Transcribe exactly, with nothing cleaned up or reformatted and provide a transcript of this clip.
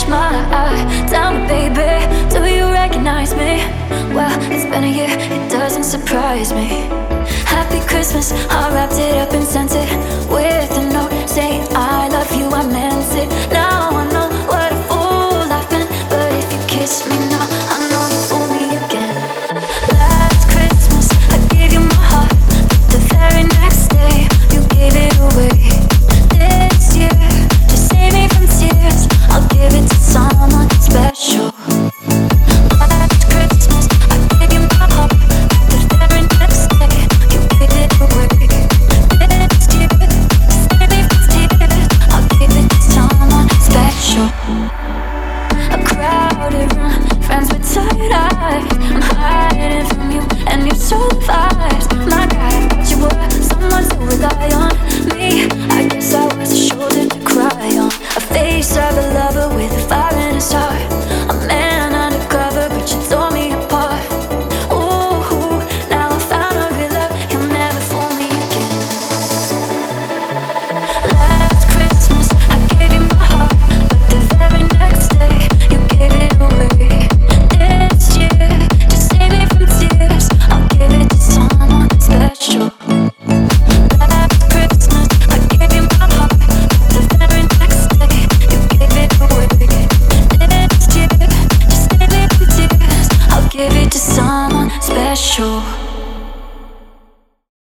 my eye. Tell me, baby, do you recognize me? Well, it's been a year, it doesn't surprise me. Happy Christmas, I wrapped it up and sent it with a note saying I love you, I meant it. Now I know what a fool I've been, but if you kiss me now, I know you fool me again. Last Christmas, I gave you my heart, but the very next day, you gave it away. This year, to save me from tears, I'll give it to someone special. Last Christmas, I gave you my heart, but the very next day, you gave it away. This year, to save me from tears, I'll give it to someone special. A crowded room, friends with tired eyes. I'm hiding from you, and you told lies. My God, I thought you were someone to rely on. Me, I guess I was a shoulder to cry on. A face of a lover with a fire in his heart. A man undercover, but you tore me apart. Ooh, now I found a real love, you'll never fool me again. Last Christmas, I gave you my heart, but the very next day, you gave it away. This year, to save me from tears, I'll give it to someone special. Last Christmas, I gave you my heart, but the very next day, you gave it away. This year, to save me from tears, I'll give it to someone special.